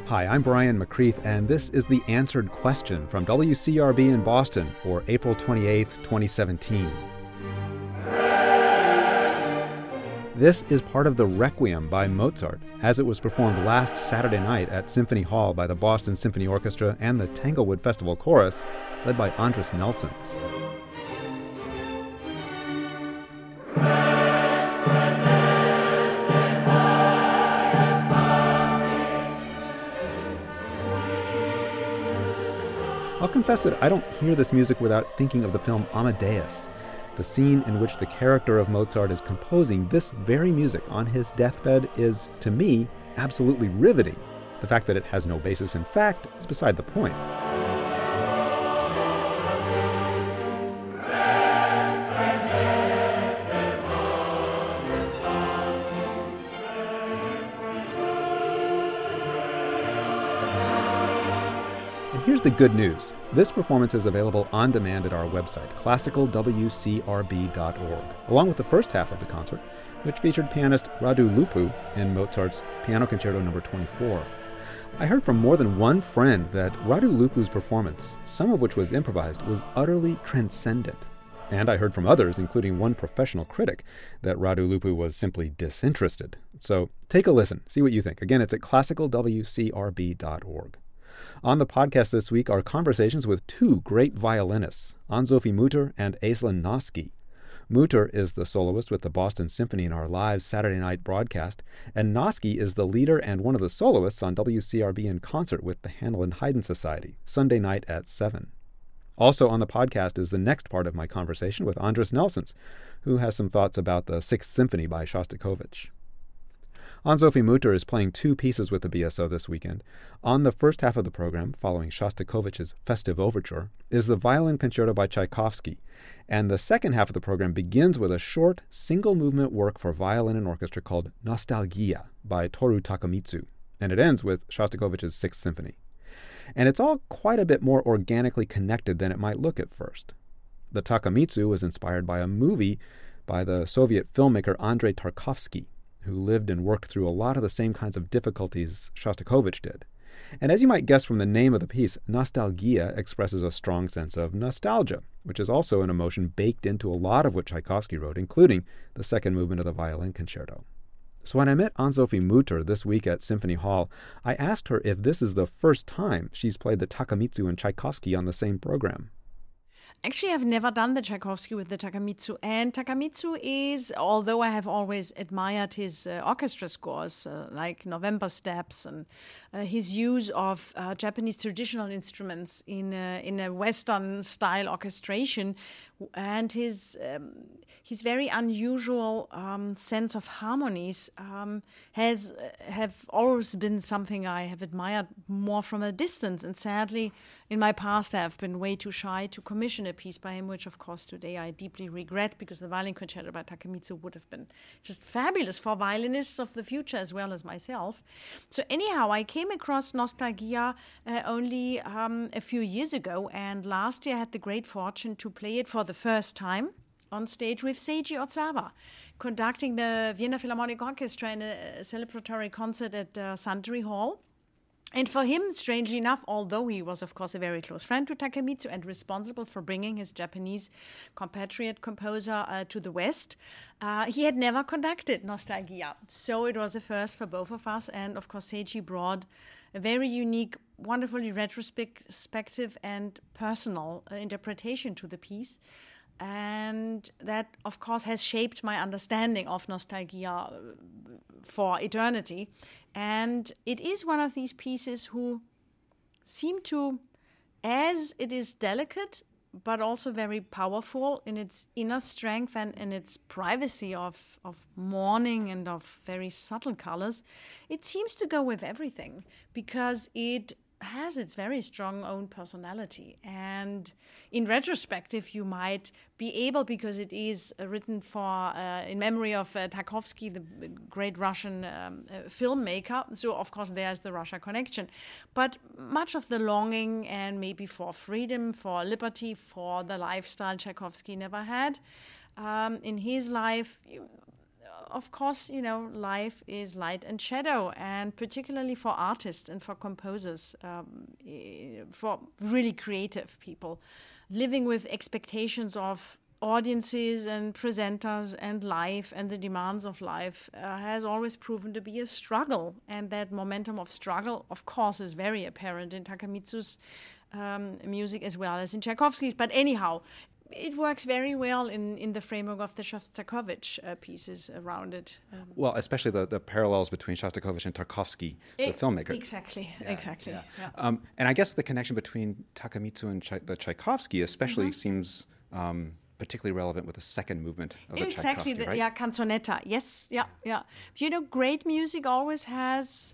Hi, I'm Brian McCreath, and this is The Answered Question from WCRB in Boston for April 28th, 2017. This is part of the Requiem by Mozart, as it was performed last Saturday night at Symphony Hall by the Boston Symphony Orchestra and the Tanglewood Festival Chorus, led by Andris Nelsons. I'll confess that I don't hear this music without thinking of the film Amadeus, the scene in which the character of Mozart is composing this very music on his deathbed is, to me, absolutely riveting. The fact that it has no basis in fact is beside the point. Here's the good news. This performance is available on demand at our website, classicalwcrb.org, along with the first half of the concert, which featured pianist Radu Lupu in Mozart's Piano Concerto No. 24. I heard from more than one friend that Radu Lupu's performance, some of which was improvised, was utterly transcendent. And I heard from others, including one professional critic, that Radu Lupu was simply disinterested. So take a listen, see what you think. Again, it's at classicalwcrb.org. On the podcast this week are conversations with two great violinists, Ann-Sophie Mutter and Aislinn Noske. Mutter is the soloist with the Boston Symphony in our live Saturday night broadcast, and Noske is the leader and one of the soloists on WCRB in concert with the Handel and Haydn Society, Sunday night at 7. Also on the podcast is the next part of my conversation with Andris Nelsons, who has some thoughts about the Sixth Symphony by Shostakovich. Ann-Sophie Mutter is playing two pieces with the BSO this weekend. On the first half of the program, following Shostakovich's Festive Overture, is the Violin Concerto by Tchaikovsky, and the second half of the program begins with a short, single-movement work for violin and orchestra called Nostalgia by Toru Takemitsu, and it ends with Shostakovich's Sixth Symphony. And it's all quite a bit more organically connected than it might look at first. The Takemitsu was inspired by a movie by the Soviet filmmaker Andrei Tarkovsky, who lived and worked through a lot of the same kinds of difficulties Shostakovich did. And as you might guess from the name of the piece, Nostalgia expresses a strong sense of nostalgia, which is also an emotion baked into a lot of what Tchaikovsky wrote, including the second movement of the Violin Concerto. So when I met Ann-Sophie Mutter this week at Symphony Hall, I asked her if this is the first time she's played the Takemitsu and Tchaikovsky on the same program. Actually, I've never done the Tchaikovsky with the Takemitsu. And Takemitsu is, although I have always admired his orchestra scores, like November Steps, and his use of Japanese traditional instruments in a Western-style orchestration, and his very unusual sense of harmonies have always been something I have admired more from a distance. And sadly, in my past, I have been way too shy to commission a piece by him, which, of course, today I deeply regret, because the Violin Concerto by Takemitsu would have been just fabulous for violinists of the future as well as myself. So anyhow, I came across Nostalgia only a few years ago, and last year I had the great fortune to play it for the first time on stage with Seiji Ozawa, conducting the Vienna Philharmonic Orchestra in a celebratory concert at Suntory Hall. And for him, strangely enough, although he was, of course, a very close friend to Takemitsu and responsible for bringing his Japanese compatriot composer to the West, he had never conducted Nostalgia. So it was a first for both of us. And, of course, Seiji brought a very unique, wonderfully retrospective and personal interpretation to the piece. And that, of course, has shaped my understanding of Nostalgia for eternity. And it is one of these pieces who seem to, as it is delicate, but also very powerful in its inner strength and in its privacy of mourning and of very subtle colors, it seems to go with everything, because it has its very strong own personality. And in retrospective, you might be able, because it is written for in memory of Tarkovsky, the great Russian filmmaker. So, of course, there's the Russia connection. But much of the longing and maybe for freedom, for liberty, for the lifestyle Tchaikovsky never had in his life, of course, life is light and shadow, and particularly for artists and for composers, for really creative people, living with expectations of audiences and presenters and life and the demands of life has always proven to be a struggle. And that momentum of struggle, of course, is very apparent in Takemitsu's music as well as in Tchaikovsky's. But anyhow, it works very well in the framework of the Shostakovich pieces around it. Well, especially the parallels between Shostakovich and Tarkovsky, the filmmaker. Exactly. Yeah. And I guess the connection between Takemitsu and the Tchaikovsky especially seems particularly relevant with the second movement of the Tchaikovsky, right? Yeah, canzonetta. Yes, yeah. Great music always has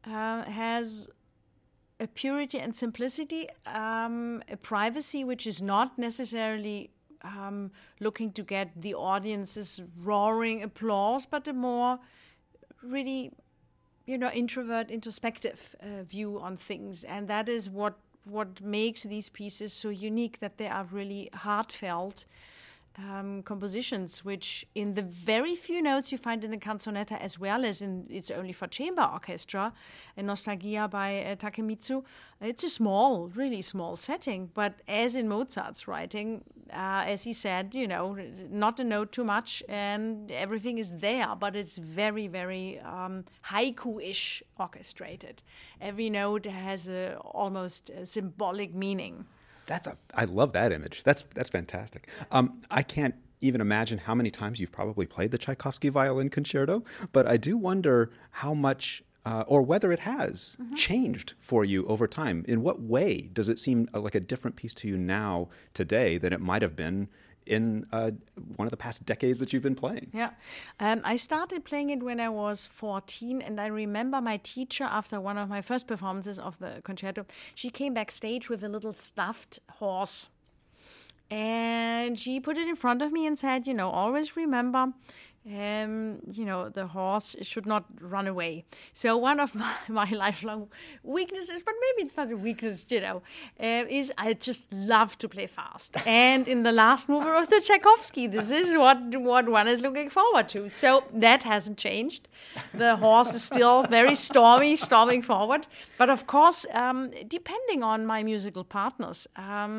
a purity and simplicity, a privacy which is not necessarily looking to get the audience's roaring applause, but a more really, introvert, introspective view on things. And that is what makes these pieces so unique, that they are really heartfelt compositions, which in the very few notes you find in the canzonetta, as well as in It's Only for Chamber Orchestra, Nostalgia by Takemitsu, it's a small, really small setting. But as in Mozart's writing, as he said, not a note too much, and everything is there, but it's very, very haiku-ish orchestrated. Every note has almost a symbolic meaning. I love that image. That's fantastic. I can't even imagine how many times you've probably played the Tchaikovsky Violin Concerto, but I do wonder how much or whether it has changed for you over time. In what way does it seem like a different piece to you now, today, than it might have been in one of the past decades that you've been playing? Yeah. I started playing it when I was 14, and I remember my teacher, after one of my first performances of the concerto, she came backstage with a little stuffed horse. And she put it in front of me and said, always remember, the horse should not run away. So one of my lifelong weaknesses, but maybe it's not a weakness, is I just love to play fast. And in the last movement of the Tchaikovsky, this is what one is looking forward to. So that hasn't changed. The horse is still very storming forward. But of course, depending on my musical partners,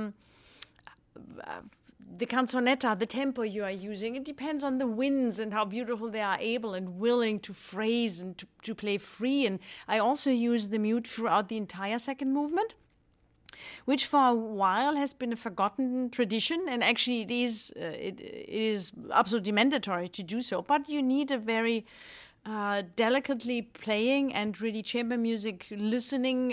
the canzonetta, the tempo you are using, it depends on the winds and how beautiful they are able and willing to phrase and to play free. And I also use the mute throughout the entire second movement, which for a while has been a forgotten tradition. And actually it is absolutely mandatory to do so. But you need a very delicately playing and really chamber music listening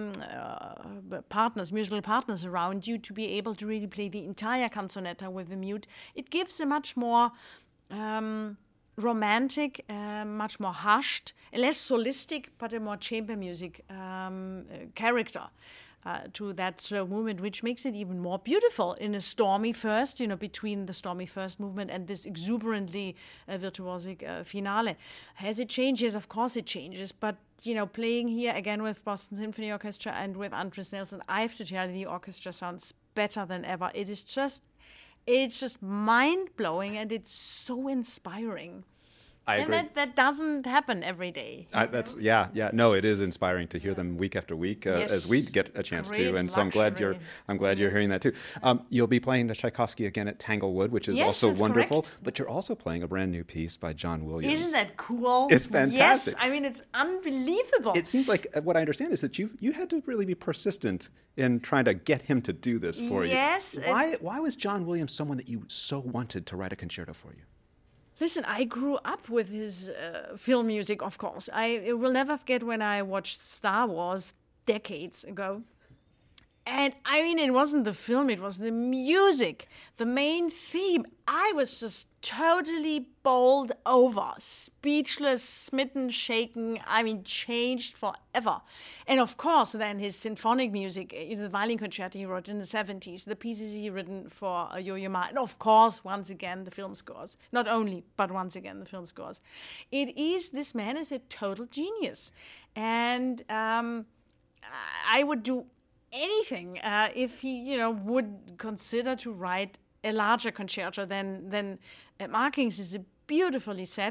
musical partners around you to be able to really play the entire canzonetta with the mute. It gives a much more romantic, much more hushed, less solistic, but a more chamber music character to that slow movement, which makes it even more beautiful in a stormy first, between the stormy first movement and this exuberantly virtuosic finale. Has it changed? Yes, of course it changes. But, playing here again with Boston Symphony Orchestra and with Andris Nelson, I have to tell you, the orchestra sounds better than ever. It's just mind-blowing, and it's so inspiring. I agree. And that doesn't happen every day. No, it is inspiring to hear them week after week, as we get a chance to, and so I'm glad you're hearing that too. You'll be playing the Tchaikovsky again at Tanglewood, which is also wonderful. Correct. But you're also playing a brand new piece by John Williams. Isn't that cool? It's fantastic. Yes, it's unbelievable. It seems like what I understand is that you had to really be persistent in trying to get him to do this for you. Yes. Why was John Williams someone that you so wanted to write a concerto for you? Listen, I grew up with his film music, of course. I will never forget when I watched Star Wars decades ago. And it wasn't the film, it was the music, the main theme. I was just totally bowled over, speechless, smitten, shaken, changed forever. And of course, then his symphonic music, the violin concerto he wrote in the 70s, the pieces he written for Yo-Yo Ma, and of course, once again, the film scores. Not only, but once again, the film scores. This man is a total genius. And I would do anything if he, would consider to write a larger concerto than Markings is a beautifully set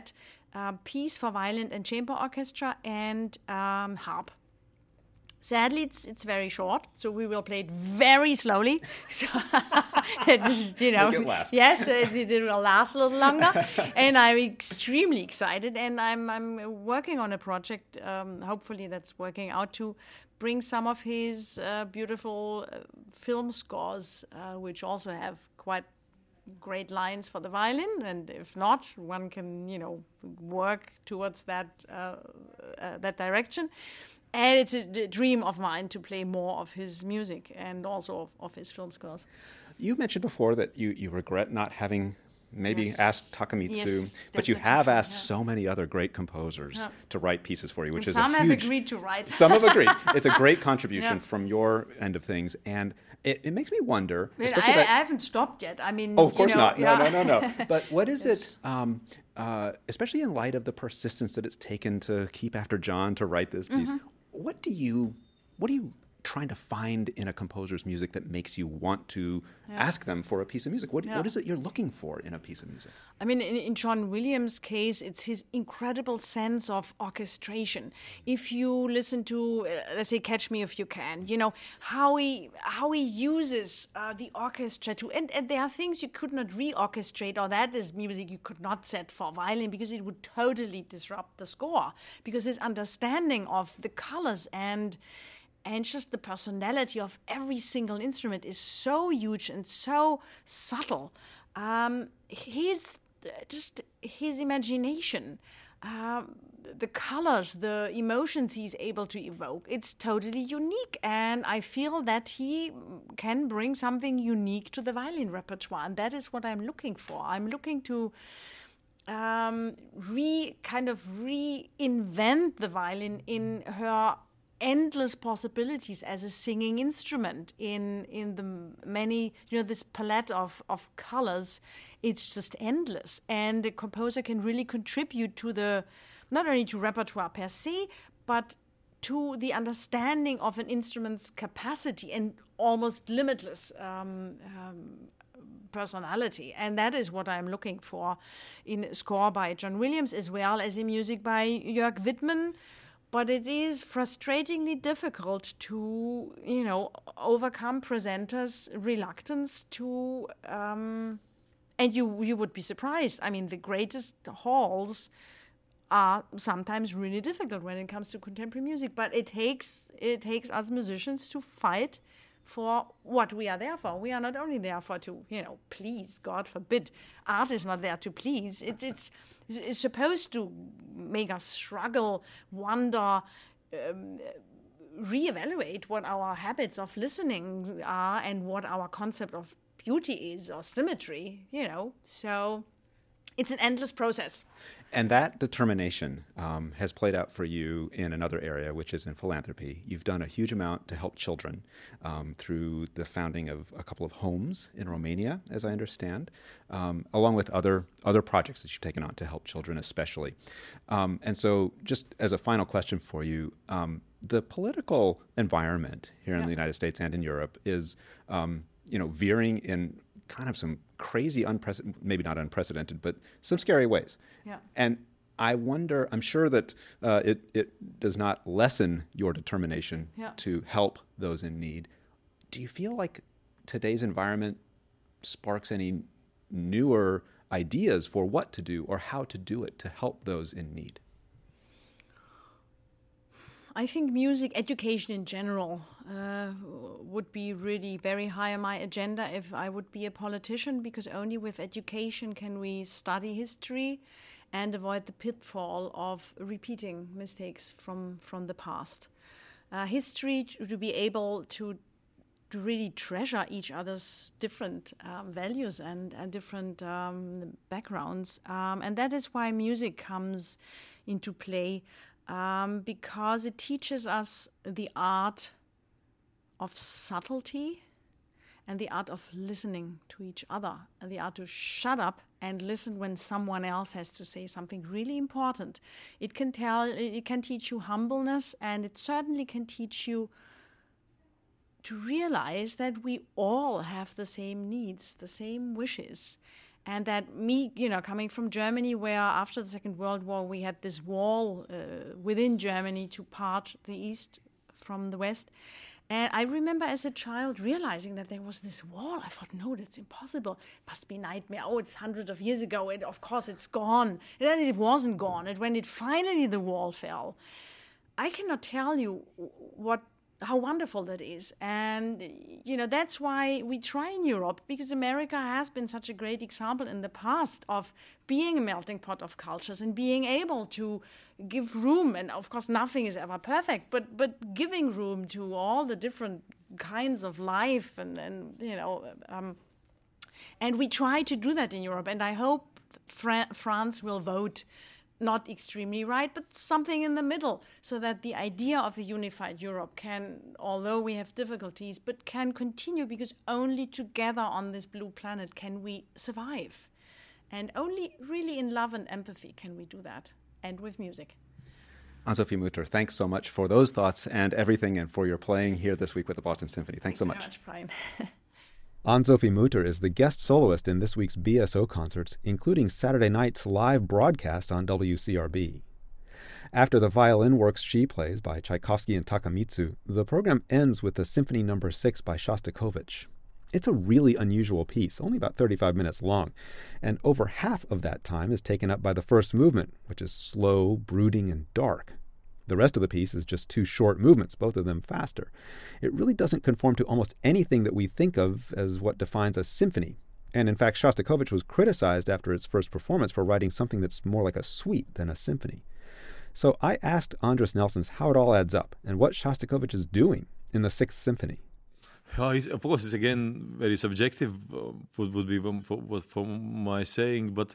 piece for violin and chamber orchestra and harp. Sadly, it's very short, so we will play it very slowly. So it's, Make it last. Yes, it will last a little longer. And I'm extremely excited, and I'm working on a project. Hopefully, that's working out to bring some of his beautiful film scores, which also have quite great lines for the violin, and if not, one can work towards that direction. And it's a dream of mine to play more of his music and also of his film scores. You mentioned before that you regret not having maybe asked Takemitsu, but you have asked so many other great composers to write pieces for you, which is a huge... Some have agreed to write. Some have agreed. It's a great contribution from your end of things, and it makes me wonder... I haven't stopped yet. I mean... Oh, of course not. No. But what is it, especially in light of the persistence that it's taken to keep after John to write this piece, what are you trying to find in a composer's music that makes you want to ask them for a piece of music? What is it you're looking for in a piece of music? I mean, in John Williams' case, it's his incredible sense of orchestration. If you listen to, let's say, Catch Me If You Can, how he uses the orchestra to, and there are things you could not re-orchestrate, or that is music you could not set for violin because it would totally disrupt the score, because his understanding of the colors and just the personality of every single instrument is so huge and so subtle. His imagination, the colors, the emotions he's able to evoke, it's totally unique. And I feel that he can bring something unique to the violin repertoire. And that is what I'm looking for. I'm looking to reinvent the violin in her endless possibilities as a singing instrument in the many, this palette of colors. It's just endless. And the composer can really contribute to not only to repertoire per se, but to the understanding of an instrument's capacity and almost limitless personality. And that is what I'm looking for in a score by John Williams, as well as in music by Jörg Widmann. But it is frustratingly difficult to, overcome presenters' reluctance to, and you would be surprised. I mean, the greatest halls are sometimes really difficult when it comes to contemporary music. But it takes us musicians to fight for what we are there for. We are not only there for to, please, God forbid. Art is not there to please. It's supposed to make us struggle, wonder, reevaluate what our habits of listening are and what our concept of beauty is, or symmetry, So it's an endless process. And that determination has played out for you in another area, which is in philanthropy. You've done a huge amount to help children through the founding of a couple of homes in Romania, as I understand, along with other projects that you've taken on to help children especially. And so just as a final question for you, the political environment here in the United States and in Europe is, veering in kind of some crazy, maybe not unprecedented, but some scary ways. Yeah. And I wonder, I'm sure that it does not lessen your determination to help those in need. Do you feel like today's environment sparks any newer ideas for what to do or how to do it to help those in need? I think music education in general would be really very high on my agenda if I would be a politician, because only with education can we study history and avoid the pitfall of repeating mistakes from the past. History, to be able to really treasure each other's different values and different backgrounds. And that is why music comes into play. Because it teaches us the art of subtlety and the art of listening to each other, and the art to shut up and listen when someone else has to say something really important. It can teach you humbleness, and it certainly can teach you to realize that we all have the same needs, the same wishes, And that me, coming from Germany, where after the Second World War we had this wall within Germany to part the East from the West. And I remember as a child realizing that there was this wall. I thought, no, that's impossible. It must be a nightmare. Oh, it's hundreds of years ago. Of course, it's gone. And then it wasn't gone. And when finally the wall fell, I cannot tell you how wonderful that is. And, that's why we try in Europe, because America has been such a great example in the past of being a melting pot of cultures and being able to give room. And of course, nothing is ever perfect, but giving room to all the different kinds of life. And we try to do that in Europe. And I hope France will vote not extremely right, but something in the middle, so that the idea of a unified Europe can, although we have difficulties, but can continue, because only together on this blue planet can we survive. And only really in love and empathy can we do that, and with music. Ann-Sofi Mutter, thanks so much for those thoughts and everything, and for your playing here this week with the Boston Symphony. Thanks so much. Thanks very much, Brian. Ann-Sofi Mutter is the guest soloist in this week's BSO concerts, including Saturday night's live broadcast on WCRB. After the violin works she plays by Tchaikovsky and Takemitsu, the program ends with the Symphony No. 6 by Shostakovich. It's a really unusual piece, only about 35 minutes long, and over half of that time is taken up by the first movement, which is slow, brooding, and dark. The rest of the piece is just two short movements, both of them faster. It really doesn't conform to almost anything that we think of as what defines a symphony. And in fact, Shostakovich was criticized after its first performance for writing something that's more like a suite than a symphony. So I asked Andris Nelsons how it all adds up and what Shostakovich is doing in the Sixth Symphony. Of course, it's again very subjective, would be from my saying, but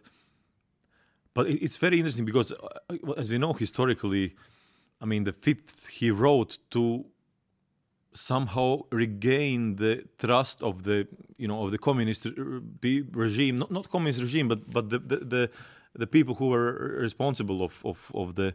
it's very interesting because, as we know historically, the Fifth he wrote to somehow regain the trust of the communist regime, not communist regime, but the people who were responsible of the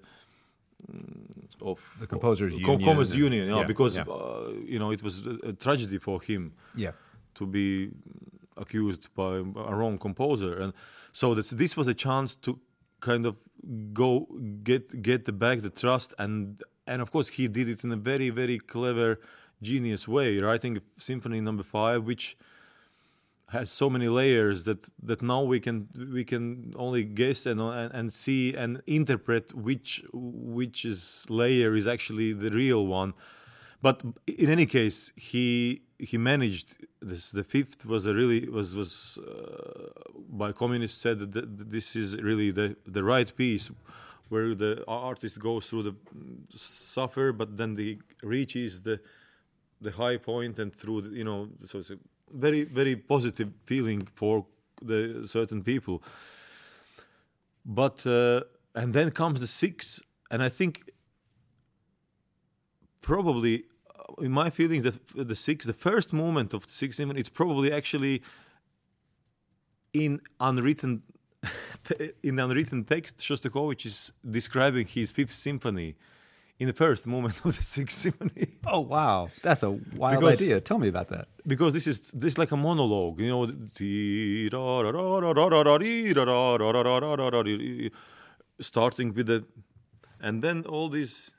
composers' union. Composers' union, because it was a tragedy for him to be accused by a wrong composer, and so this was a chance to kind of go get back the trust, and of course he did it in a very, very clever, genius way, writing Symphony No. 5, which has so many layers that now we can only guess and see and interpret which layer is actually the real one. But in any case, he managed this. The Fifth was by communists said that this is really the right piece, where the artist goes through the suffer, but then he reaches the high point, and through so it's a very, very positive feeling for the certain people. But and then comes the Sixth, and I think probably, in my feelings, the Sixth, the first movement of the Sixth Symphony, it's probably actually in unwritten text. Shostakovich is describing his Fifth Symphony in the first movement of the Sixth Symphony. Oh wow, that's a wild idea. Tell me about that. Because this is like a monologue, starting with the, and then all these.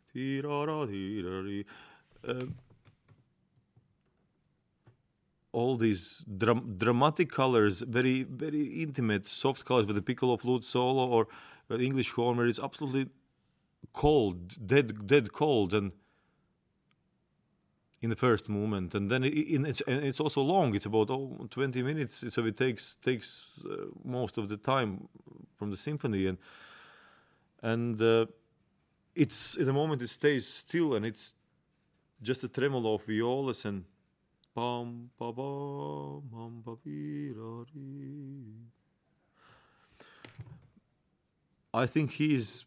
All these dramatic colors, very, very intimate, soft colors with the piccolo flute solo or English horn, where it's absolutely cold, dead cold, and in the first movement, and then it's also long. It's about 20 minutes, so it takes most of the time from the symphony, and it's in the moment it stays still, and it's just a tremolo of violas and bam ba bam bam ba bi ra ri. I think he's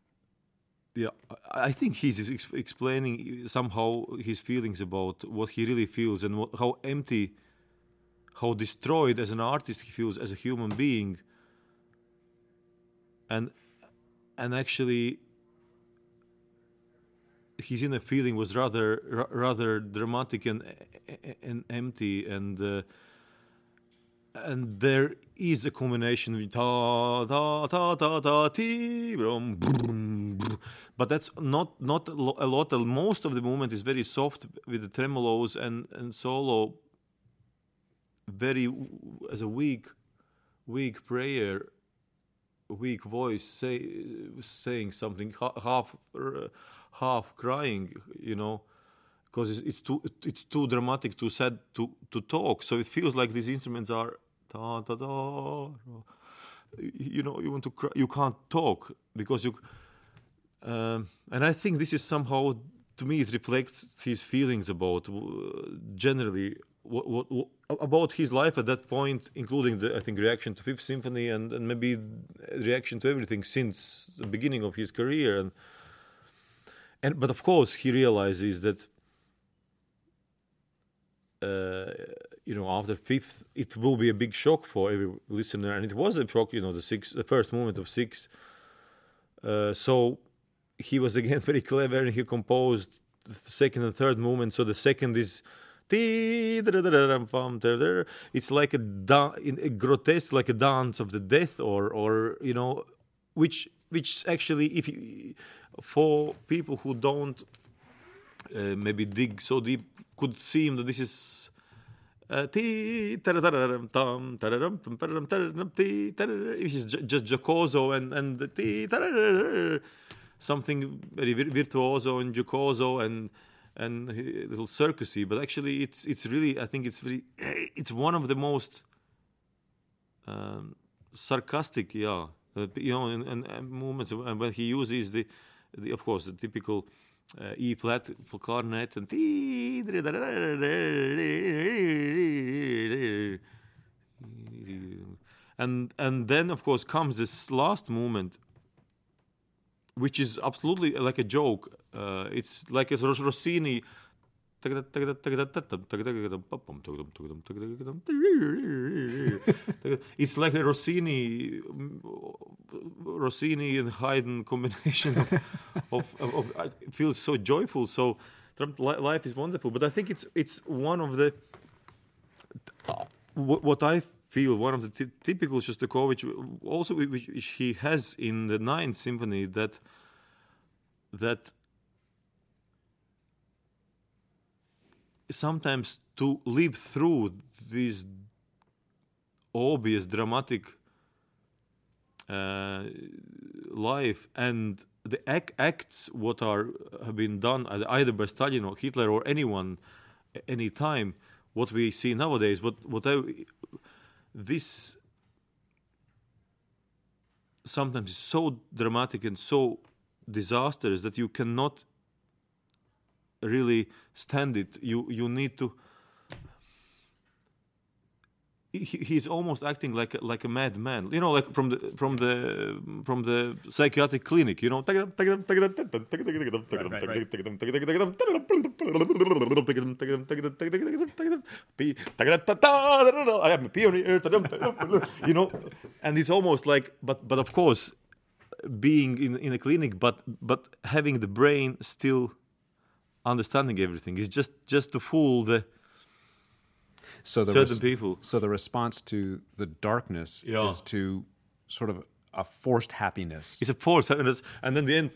explaining somehow his feelings about what he really feels, and how empty, how destroyed as an artist he feels as a human being, and actually his inner feeling was rather dramatic and empty, and and there is a combination with ta ta ta ta ta ti brum, brum, brum. But that's not a lot. Most of the movement is very soft with the tremolos and solo very as a weak prayer, weak voice saying something, half crying, because it's too dramatic, too sad to talk. So it feels like these instruments are ta ta ta. You want to cry, you can't talk because you. And I think this is somehow, to me, it reflects his feelings about generally what about his life at that point, including the, I think, reaction to Fifth Symphony and maybe reaction to everything since the beginning of his career. But of course he realizes that after Fifth it will be a big shock for every listener, and it was a shock. The first movement of Six. So he was again very clever, and he composed the second and third movement. So the second is. It's like a grotesque, like a dance of the death, or which actually, for people who don't maybe dig so deep, could seem that this is this is just Giocoso and something very virtuoso and Giocoso and a little circusy, but actually it's really, I think it's one of the most sarcastic, and movements. And when he uses the of course the typical E flat for clarinet and then of course comes this last movement, which is absolutely like a joke. It's like a Rossini. It's like a Rossini and Haydn combination of it feels so joyful. So life is wonderful. But I think it's one of the what I feel one of the typical Shostakovich, also which he has in the Ninth Symphony, that sometimes to live through this obvious dramatic life and the acts what have been done either by Stalin or Hitler or anyone, any time, what we see nowadays, this sometimes is so dramatic and so disastrous that you cannot really stand it. You need to. He's almost acting like a madman, like from the psychiatric clinic, I am a pioneer, and it's almost like, but of course, being in a clinic, but having the brain still understanding everything is just to fool the. Certain people. So the response to the darkness is to sort of a forced happiness. It's a forced happiness, and then the end,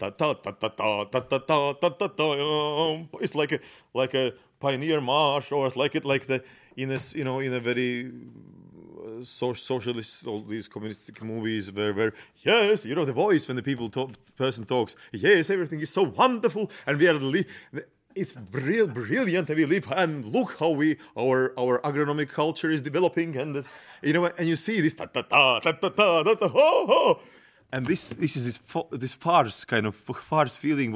it's like a pioneer march, or it's like the in a very socialist, all these communistic movies where yes, the voice when the person talks, yes, everything is so wonderful, and we are it's brilliant, and we live, and look how our agronomic culture is developing, and and you see this and this is this farce kind of farce feeling,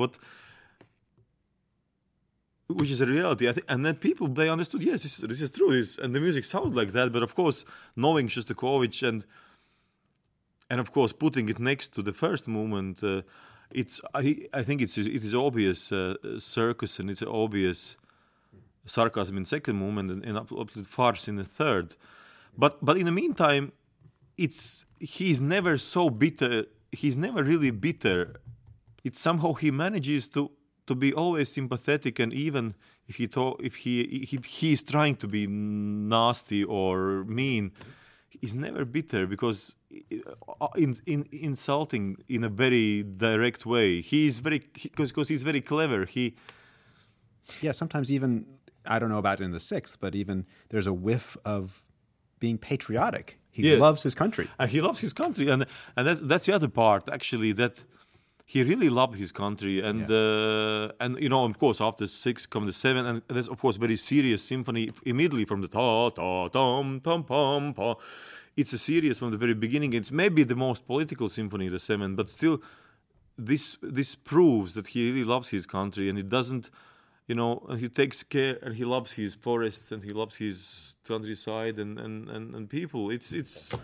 which is a reality, I think. And then people, they understood, yes, this is true, and the music sounds like that. But of course, knowing Shostakovich and of course putting it next to the first movement. I think it is obvious circus, and it's obvious sarcasm in second movement and absolute farce in the third. But in the meantime, he's never so bitter. He's never really bitter. It's somehow he manages to be always sympathetic, and even if he is trying to be nasty or mean, he's never bitter because insulting in a very direct way. Because he's very clever. Sometimes even, I don't know about in the sixth, but even there's a whiff of being patriotic. He loves his country. He loves his country, and that's the other part actually, that he really loved his country, and of course after six comes the seven, and there's of course very serious symphony immediately from the ta ta tam tam pam pa. It's a serious from the very beginning. It's maybe the most political symphony, the seven, but still, this proves that he really loves his country, and it doesn't. And he takes care, and he loves his forests, and he loves his countryside and people. It's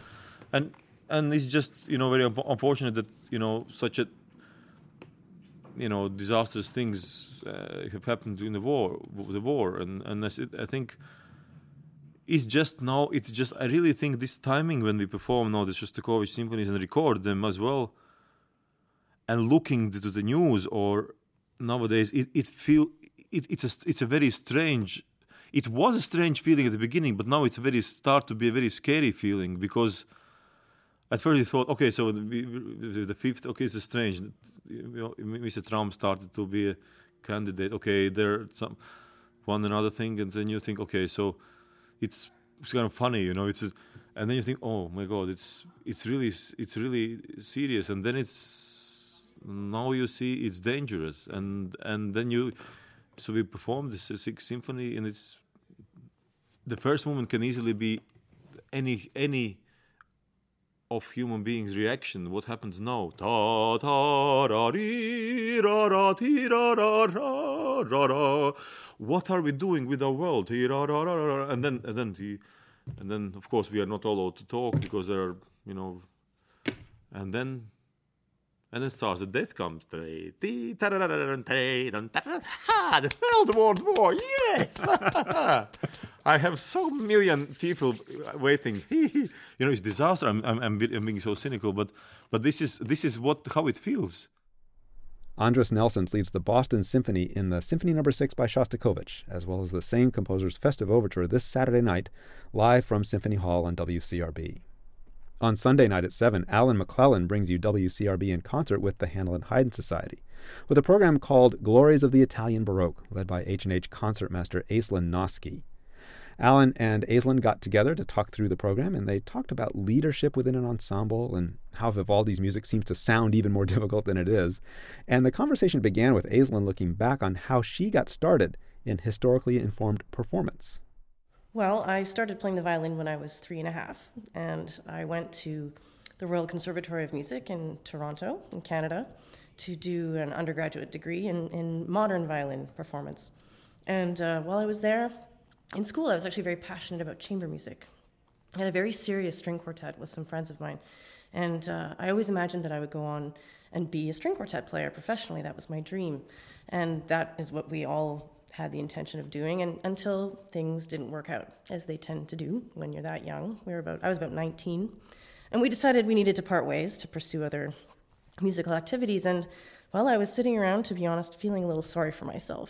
just very unfortunate that such a disastrous things have happened in the war, and I think it's just now. I really think this timing when we perform now the Shostakovich symphonies and record them as well, and looking to the news or nowadays, it's a very strange. It was a strange feeling at the beginning, but now it's start to be a very scary feeling, because at first you thought, okay, so the fifth, okay, it's strange. Mr. Trump started to be a candidate. Okay, there's one another thing, and then you think, okay, so it's kind of funny, and then you think, oh my God, it's really serious, and then now you see it's dangerous, and then so we performed this Sixth Symphony, and it's the first movement can easily be any of human beings' reaction. What happens now? Ta ta ra ri ra ra ti ra ra ra ra ra. What are we doing with our world? Ti ra ra ra ra. And then of course we are not allowed to talk because there are and then starts, the death comes. The Third World War, yes! I have so million people waiting. It's disaster. I'm being so cynical, but this is how it feels. Andris Nelsons leads the Boston Symphony in the Symphony No. 6 by Shostakovich, as well as the same composer's festive overture this Saturday night, live from Symphony Hall on WCRB. On Sunday night at 7, Alan McClellan brings you WCRB in concert with the Handel and Haydn Society, with a program called Glories of the Italian Baroque, led by H&H concertmaster Aislinn Noski. Alan and Aislinn got together to talk through the program, and they talked about leadership within an ensemble and how Vivaldi's music seems to sound even more difficult than it is. And the conversation began with Aislinn looking back on how she got started in historically informed performance. Well, I started playing the violin when I was 3.5, and I went to the Royal Conservatory of Music in Toronto, in Canada, to do an undergraduate degree in modern violin performance. And while I was there, in school, I was actually very passionate about chamber music. I had a very serious string quartet with some friends of mine, and I always imagined that I would go on and be a string quartet player professionally. That was my dream, and that is what we all had the intention of doing, and until things didn't work out, as they tend to do when you're that young. I was about 19, and we decided we needed to part ways to pursue other musical activities. And while I was sitting around, to be honest, feeling a little sorry for myself,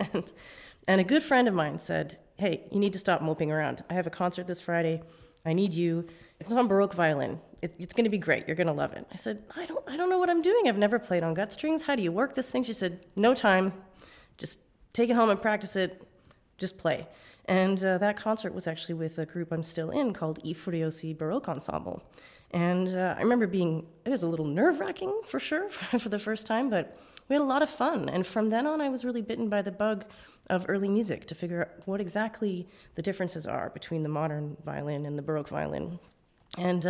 and a good friend of mine said, "Hey, you need to stop moping around. I have a concert this Friday. I need you. It's on Baroque violin. It's going to be great. You're going to love it." I said, I don't know what I'm doing. I've never played on gut strings. How do you work this thing? She said, "No time. Just take it home and practice it. Just play." And that concert was actually with a group I'm still in called I Furiosi Baroque Ensemble. And I remember it was a little nerve-wracking for sure for the first time, but we had a lot of fun. And from then on, I was really bitten by the bug of early music to figure out what exactly the differences are between the modern violin and the Baroque violin. And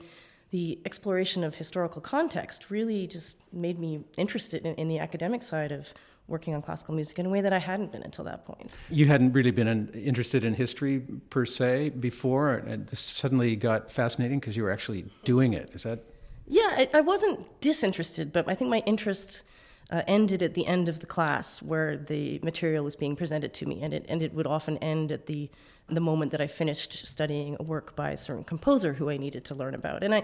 the exploration of historical context really just made me interested in the academic side of working on classical music in a way that I hadn't been until that point. You hadn't really been interested in history per se before, and this suddenly got fascinating because you were actually doing it. Is that? Yeah, I wasn't disinterested, but I think my interest ended at the end of the class where the material was being presented to me, and it would often end at the moment that I finished studying a work by a certain composer who I needed to learn about. And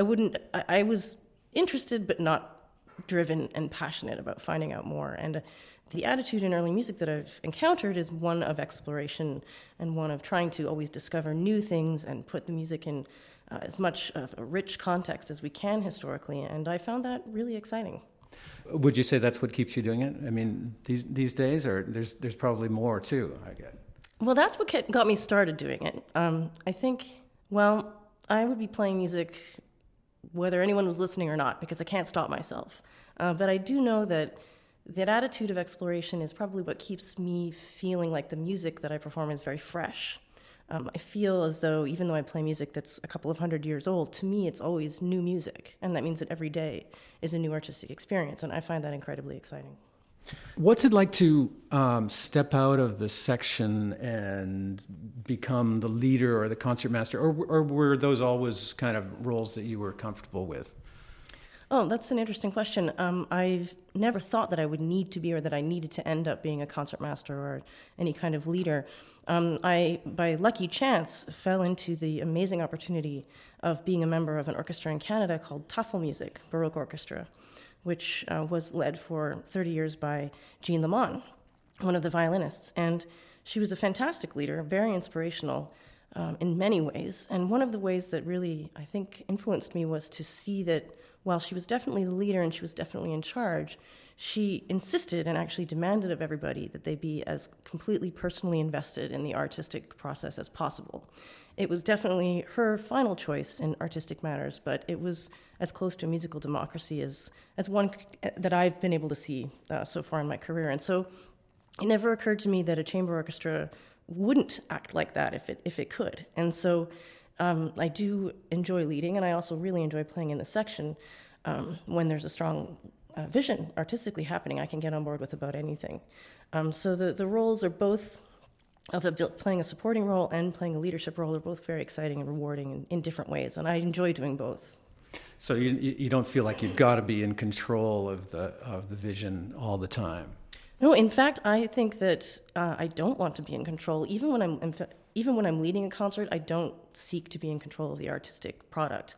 I was interested but not driven and passionate about finding out more. And the attitude in early music that I've encountered is one of exploration and one of trying to always discover new things and put the music in as much of a rich context as we can historically, and I found that really exciting. Would you say that's what keeps you doing it? I mean, these days, or there's probably more too, I guess. Well, that's what got me started doing it. I think, I would be playing music whether anyone was listening or not, because I can't stop myself. But I do know that attitude of exploration is probably what keeps me feeling like the music that I perform is very fresh. I feel as though, even though I play music that's a couple of 100 years old, to me it's always new music, and that means that every day is a new artistic experience, and I find that incredibly exciting. What's it like to step out of the section and become the leader or the concertmaster, or were those always kind of roles that you were comfortable with? Oh, that's an interesting question. I've never thought that I would need to be, or that I needed to end up being a concertmaster or any kind of leader. I, by lucky chance, fell into the amazing opportunity of being a member of an orchestra in Canada called Tafelmusik Baroque Orchestra, which was led for 30 years by Jean Lamont, one of the violinists. And she was a fantastic leader, very inspirational in many ways. And one of the ways that really, I think, influenced me was to see that while she was definitely the leader and she was definitely in charge, she insisted and actually demanded of everybody that they be as completely personally invested in the artistic process as possible. It was definitely her final choice in artistic matters, but it was as close to a musical democracy as one that I've been able to see so far in my career. And so it never occurred to me that a chamber orchestra wouldn't act like that if it could. And so I do enjoy leading, and I also really enjoy playing in the section. When there's a strong vision artistically happening, I can get on board with about anything. So the roles are both of playing a supporting role and playing a leadership role are both very exciting and rewarding in different ways, and I enjoy doing both. So you don't feel like you've got to be in control of the vision all the time? No, in fact, I think that I don't want to be in control. Even when I'm leading a concert, I don't seek to be in control of the artistic product.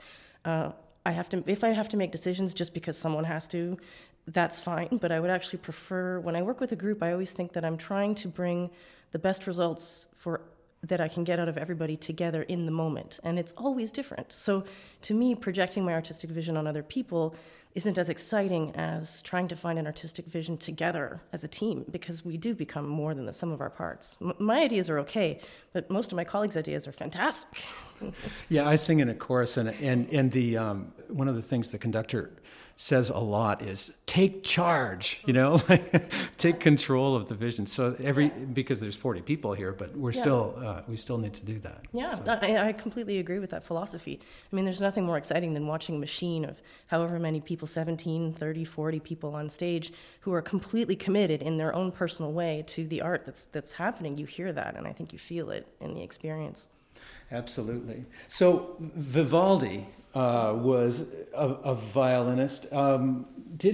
If I have to make decisions just because someone has to, that's fine. But I would actually prefer, when I work with a group, I always think that I'm trying to bring the best results that I can get out of everybody together in the moment. And it's always different. So to me, projecting my artistic vision on other people isn't as exciting as trying to find an artistic vision together as a team, because we do become more than the sum of our parts. My ideas are okay, but most of my colleagues' ideas are fantastic. Yeah, I sing in a chorus, and the one of the things the conductor says a lot is take charge, take control of the vision. So because there's 40 people here, but we still need to do that. Yeah, so. I completely agree with that philosophy. I mean, there's nothing more exciting than watching a machine of however many people, 17, 30, 40 people on stage who are completely committed in their own personal way to the art that's happening. You hear that, and I think you feel it in the experience. Absolutely. So Vivaldi was a violinist. Did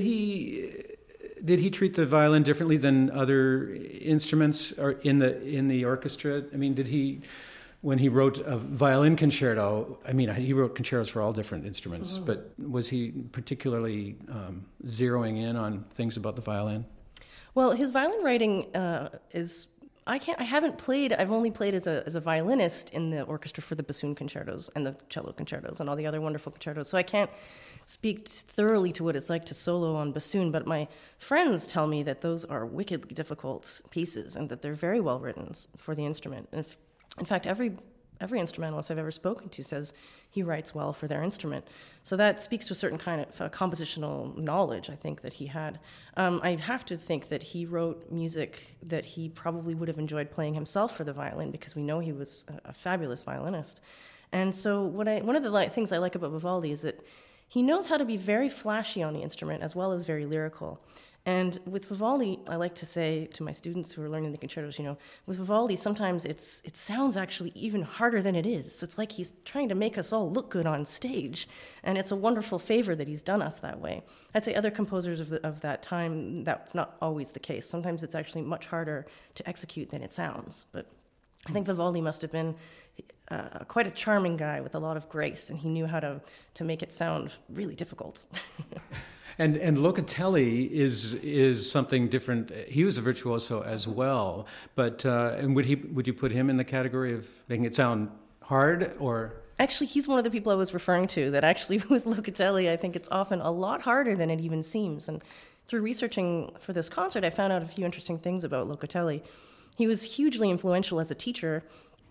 he treat the violin differently than other instruments or in the orchestra? I mean, when he wrote a violin concerto, he wrote concertos for all different instruments, but was he particularly zeroing in on things about the violin? Well, his violin writing is... I've only played as a violinist in the orchestra for the bassoon concertos and the cello concertos and all the other wonderful concertos. So I can't speak thoroughly to what it's like to solo on bassoon, but my friends tell me that those are wickedly difficult pieces and that they're very well written for the instrument. In fact, every instrumentalist I've ever spoken to says he writes well for their instrument. So that speaks to a certain kind of compositional knowledge, I think, that he had. I have to think that he wrote music that he probably would have enjoyed playing himself for the violin, because we know he was a fabulous violinist. And so one of the things I like about Vivaldi is that he knows how to be very flashy on the instrument as well as very lyrical. And with Vivaldi, I like to say to my students who are learning the concertos, with Vivaldi, sometimes it sounds actually even harder than it is. So it's like he's trying to make us all look good on stage. And it's a wonderful favor that he's done us that way. I'd say other composers of that time, that's not always the case. Sometimes it's actually much harder to execute than it sounds. But I think Vivaldi must have been quite a charming guy with a lot of grace, and he knew how to make it sound really difficult. And Locatelli is something different. He was a virtuoso as well, but and would you put him in the category of making it sound hard, or? Actually, he's one of the people I was referring to, that actually with Locatelli, I think it's often a lot harder than it even seems. And through researching for this concert, I found out a few interesting things about Locatelli. He was hugely influential as a teacher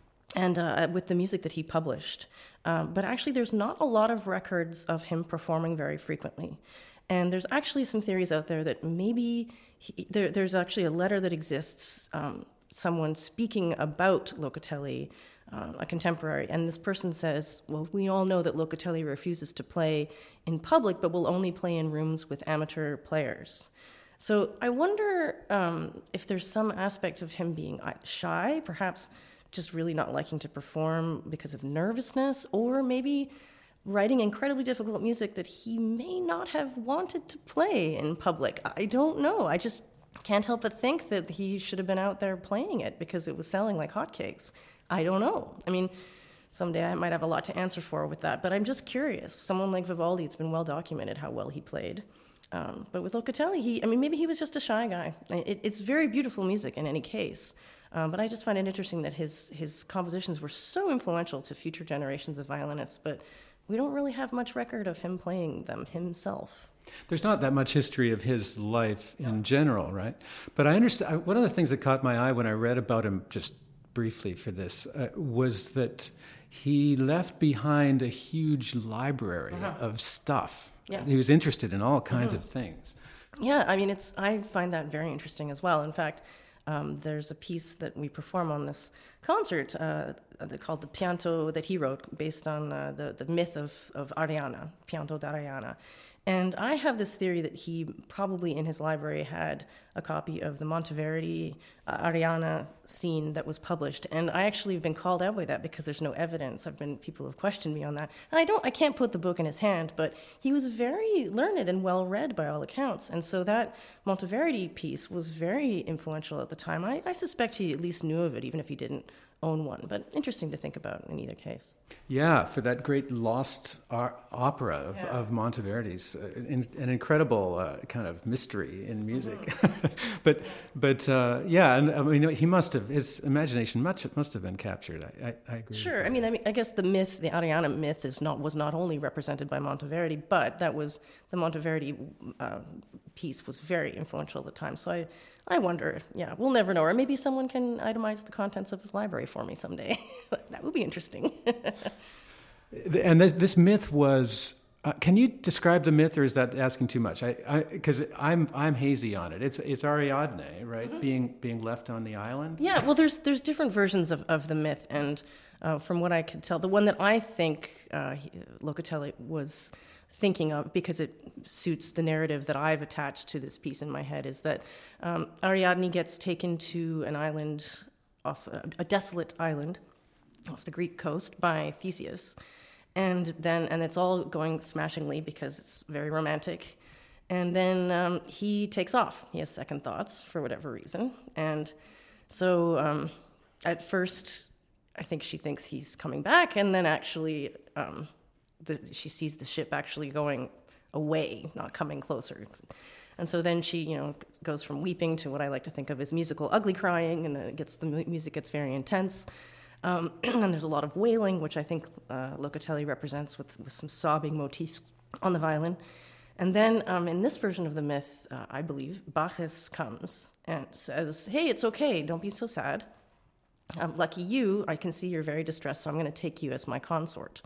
and with the music that he published. But actually, there's not a lot of records of him performing very frequently. And there's actually some theories out there that maybe there's actually a letter that exists, someone speaking about Locatelli, a contemporary, and this person says, well, we all know that Locatelli refuses to play in public, but will only play in rooms with amateur players. So I wonder if there's some aspect of him being shy, perhaps just really not liking to perform because of nervousness, or maybe writing incredibly difficult music that he may not have wanted to play in public. I don't know. I just can't help but think that he should have been out there playing it because it was selling like hotcakes. I don't know. I mean, someday I might have a lot to answer for with that, but I'm just curious. Someone like Vivaldi, it's been well documented how well he played. But with Locatelli, maybe he was just a shy guy. It's very beautiful music in any case. But I just find it interesting that his compositions were so influential to future generations of violinists, but we don't really have much record of him playing them himself. There's not that much history of his life in general, right? But I understand, one of the things that caught my eye when I read about him just briefly for this was that he left behind a huge library of stuff. Yeah. He was interested in all kinds of things. Yeah, I mean, I find that very interesting as well. In fact, there's a piece that we perform on this concert called the Pianto that he wrote, based on the myth of Ariana, Pianto d'Ariana. And I have this theory that he probably in his library had a copy of the Monteverdi Ariana scene that was published. And I actually have been called out by that because there's no evidence. People have questioned me on that. And I can't put the book in his hand, but he was very learned and well read by all accounts. And so that Monteverdi piece was very influential at the time. I suspect he at least knew of it, even if he didn't own one, but interesting to think about in either case. Yeah, for that great lost opera of Monteverdi's, an incredible kind of mystery in music. but yeah, and I mean, his imagination must have been captured. I agree. Sure. I mean, I guess the Ariana myth was not only represented by Monteverdi, but that was the Monteverdi piece was very influential at the time. So I wonder, we'll never know. Or maybe someone can itemize the contents of his library for me someday. That would be interesting. And this myth was, can you describe the myth, or is that asking too much? Because I'm hazy on it. It's Ariadne, right? Mm-hmm. Being left on the island? Yeah, well, there's different versions of the myth. And from what I could tell, the one that I think Locatelli was thinking of, because it suits the narrative that I've attached to this piece in my head, is that Ariadne gets taken to an island, off a desolate island off the Greek coast by Theseus, and it's all going smashingly because it's very romantic. And then he takes off. He has second thoughts for whatever reason. And so at first, I think she thinks he's coming back, and then actually she sees the ship actually going away, not coming closer. And so then she, goes from weeping to what I like to think of as musical ugly crying, and then the music gets very intense. And there's a lot of wailing, which I think Locatelli represents with some sobbing motifs on the violin. And then in this version of the myth, I believe, Bacchus comes and says, hey, it's okay, don't be so sad. Lucky you, I can see you're very distressed, so I'm going to take you as my consort.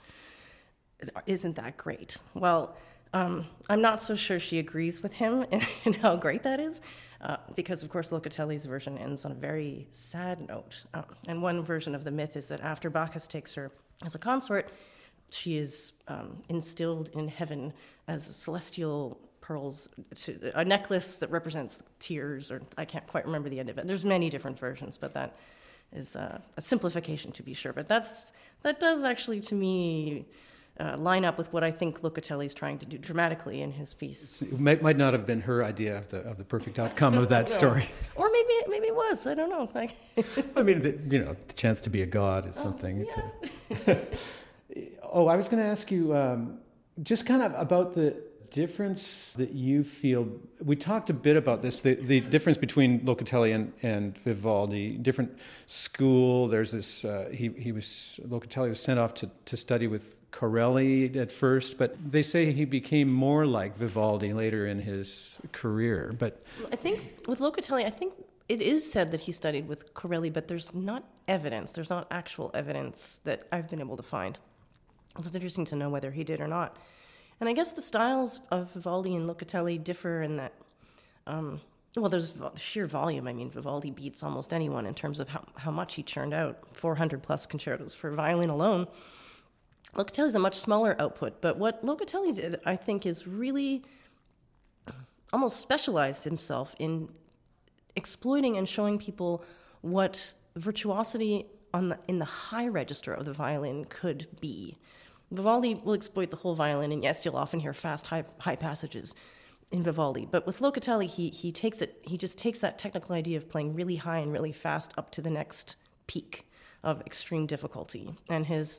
Isn't that great? Well, I'm not so sure she agrees with him in how great that is, because, of course, Locatelli's version ends on a very sad note. And one version of the myth is that after Bacchus takes her as a consort, she is instilled in heaven as celestial pearls, a necklace that represents tears, or I can't quite remember the end of it. There's many different versions, but that is a simplification, to be sure. But that does actually, to me, line up with what I think Locatelli is trying to do dramatically in his piece. It might not have been her idea of the perfect outcome of that story, or maybe it was. I don't know. I mean, the chance to be a god is something. I was going to ask you just kind of about difference that you feel? We talked a bit about this, the difference between Locatelli and Vivaldi, different school. There's this, Locatelli was sent off to study with Corelli at first, but they say he became more like Vivaldi later in his career. But I think with Locatelli, it is said that he studied with Corelli, but there's not evidence. There's not actual evidence that I've been able to find. It's interesting to know whether he did or not. And I guess the styles of Vivaldi and Locatelli differ in that, there's sheer volume. I mean, Vivaldi beats almost anyone in terms of how much he churned out, 400 plus concertos for violin alone. Locatelli's a much smaller output, but what Locatelli did, I think, is really almost specialized himself in exploiting and showing people what virtuosity in the high register of the violin could be. Vivaldi will exploit the whole violin, and yes, you'll often hear fast, high passages in Vivaldi. But with Locatelli, he just takes that technical idea of playing really high and really fast up to the next peak of extreme difficulty. And his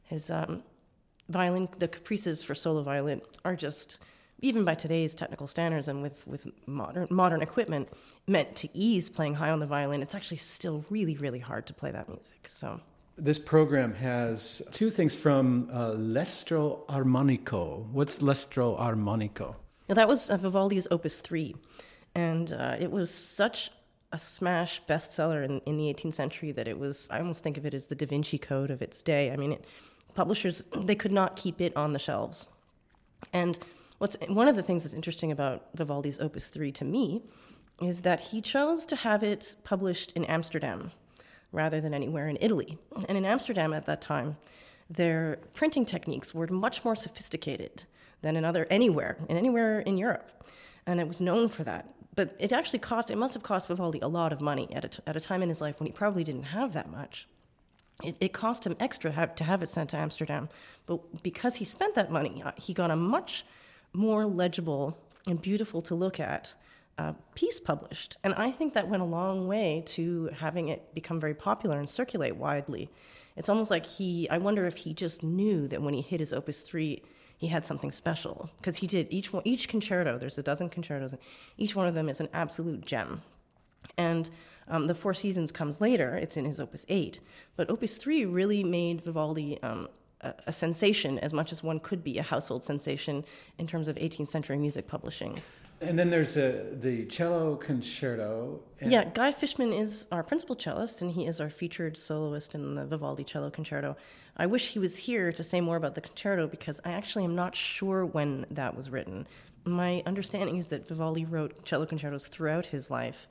violin, the caprices for solo violin, are just, even by today's technical standards and with modern equipment, meant to ease playing high on the violin. It's actually still really, really hard to play that music. So this program has two things from L'Estro Armonico. What's L'Estro Armonico? Now, that was Vivaldi's Opus 3, and it was such a smash bestseller in the 18th century that it was, I almost think of it as the Da Vinci Code of its day. I mean, publishers, they could not keep it on the shelves. And one of the things that's interesting about Vivaldi's Opus 3 to me is that he chose to have it published in Amsterdam rather than anywhere in Italy. And in Amsterdam at that time, their printing techniques were much more sophisticated than anywhere in Europe. And it was known for that. But it must have cost Vivaldi a lot of money at a time in his life when he probably didn't have that much. It cost him extra to have it sent to Amsterdam. But because he spent that money, he got a much more legible and beautiful to look at piece published. And I think that went a long way to having it become very popular and circulate widely. It's almost like I wonder if he just knew that when he hit his Opus 3, he had something special. Because he did. Each concerto, there's a dozen concertos, and each one of them is an absolute gem. And the Four Seasons comes later. It's in his Opus 8. But Opus 3 really made Vivaldi a sensation as much as one could be a household sensation in terms of 18th century music publishing. And then there's the cello concerto. Yeah, Guy Fishman is our principal cellist, and he is our featured soloist in the Vivaldi cello concerto. I wish he was here to say more about the concerto because I actually am not sure when that was written. My understanding is that Vivaldi wrote cello concertos throughout his life,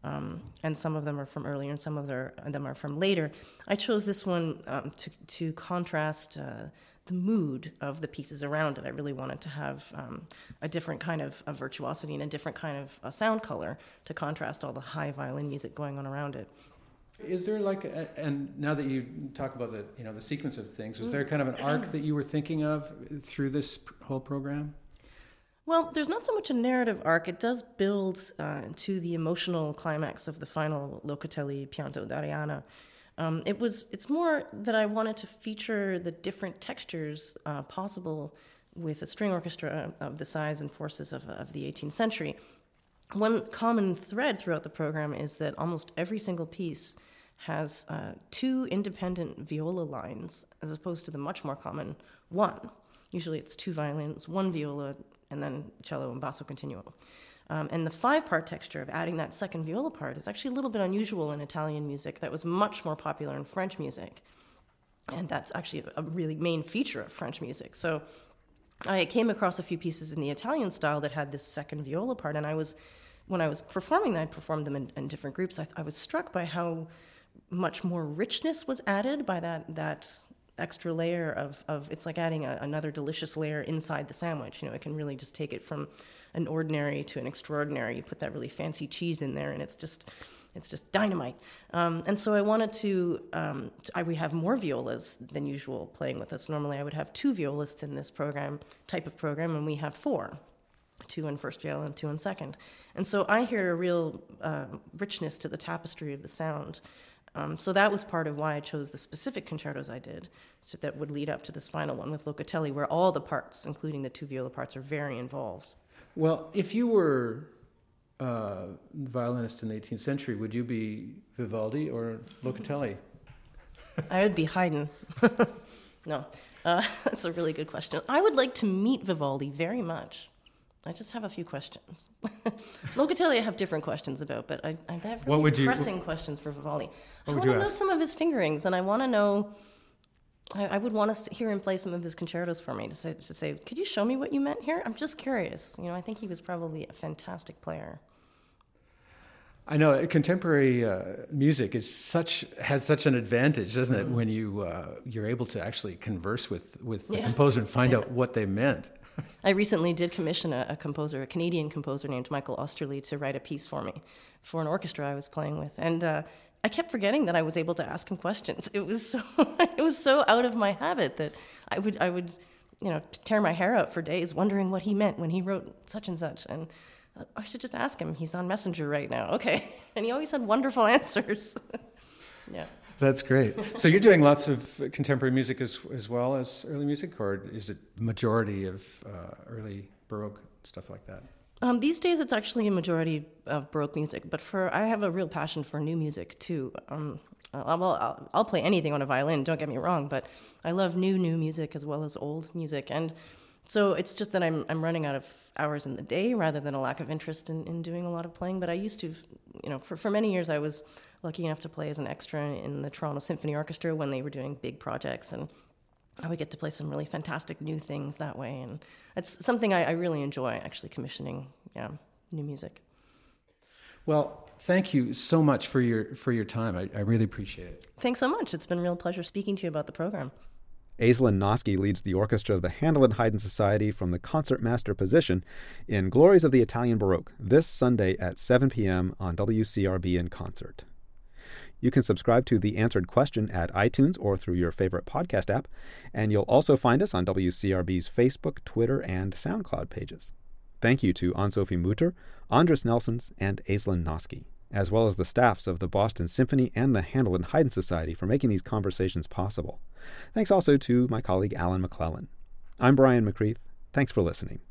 and some of them are from earlier and some of them are from later. I chose this one to contrast the mood of the pieces around it. I really wanted to have a different kind of virtuosity and a different kind of sound color to contrast all the high violin music going on around it. Is there and now that you talk about the sequence of things, was there kind of an arc that you were thinking of through this whole program? Well, there's not so much a narrative arc. It does build to the emotional climax of the final Locatelli Pianto d'Arianna. It's more that I wanted to feature the different textures possible with a string orchestra of the size and forces of the 18th century. One common thread throughout the program is that almost every single piece has two independent viola lines, as opposed to the much more common one. Usually it's two violins, one viola, and then cello and basso continuo. And the 5-part texture of adding that second viola part is actually a little bit unusual in Italian music. That was much more popular in French music. And that's actually a really main feature of French music. So I came across a few pieces in the Italian style that had this second viola part. And when I was performing them, I performed them in different groups. I was struck by how much more richness was added by that extra layer of it's like adding another delicious layer inside the sandwich. It can really just take it from an ordinary to an extraordinary. You put that really fancy cheese in there, and it's just dynamite. And so I wanted we have more violas than usual playing with us. Normally I would have 2 violists in this type of program, and we have 4. 2 in first viola and 2 in second. And so I hear a real richness to the tapestry of the sound So that was part of why I chose the specific concertos I did, so that would lead up to this final one with Locatelli, where all the parts, including the 2 viola parts, are very involved. Well, if you were a violinist in the 18th century, would you be Vivaldi or Locatelli? I would be Haydn. No, that's a really good question. I would like to meet Vivaldi very much. I just have a few questions. Locatelli I have different questions about, but I have really pressing questions for Vivaldi. I want to know some of his fingerings, and I want to know... I would want to hear him play some of his concertos for me, to say, could you show me what you meant here? I'm just curious. I think he was probably a fantastic player. I know contemporary music has such an advantage, doesn't it? When you're able to actually converse with the composer and find out what they meant. I recently did commission a Canadian composer named Michael Osterley, to write a piece for me for an orchestra I was playing with, and I kept forgetting that I was able to ask him questions. It was so out of my habit that I would tear my hair out for days wondering what he meant when he wrote such and such, and I should just ask him. He's on Messenger right now. Okay. And he always had wonderful answers. Yeah. That's great. So you're doing lots of contemporary music as well as early music, or is it majority of early Baroque, stuff like that? These days it's actually a majority of Baroque music, but I have a real passion for new music too. I'll play anything on a violin, don't get me wrong, but I love new music as well as old music. And so it's just that I'm running out of hours in the day rather than a lack of interest in doing a lot of playing. But I used to, for many years I was lucky enough to play as an extra in the Toronto Symphony Orchestra when they were doing big projects, and I would get to play some really fantastic new things that way. And it's something I really enjoy, actually, commissioning new music. Well, thank you so much for your time. I really appreciate it. Thanks so much. It's been a real pleasure speaking to you about the program. Aislinn Noske leads the orchestra of the Handel and Haydn Society from the concertmaster position in Glories of the Italian Baroque this Sunday at 7 p.m. on WCRB in concert. You can subscribe to The Answered Question at iTunes or through your favorite podcast app, and you'll also find us on WCRB's Facebook, Twitter, and SoundCloud pages. Thank you to Anne-Sophie Mutter, Andris Nelsons, and Aislinn Noske, as well as the staffs of the Boston Symphony and the Handel and Haydn Society for making these conversations possible. Thanks also to my colleague Alan McClellan. I'm Brian McCreath. Thanks for listening.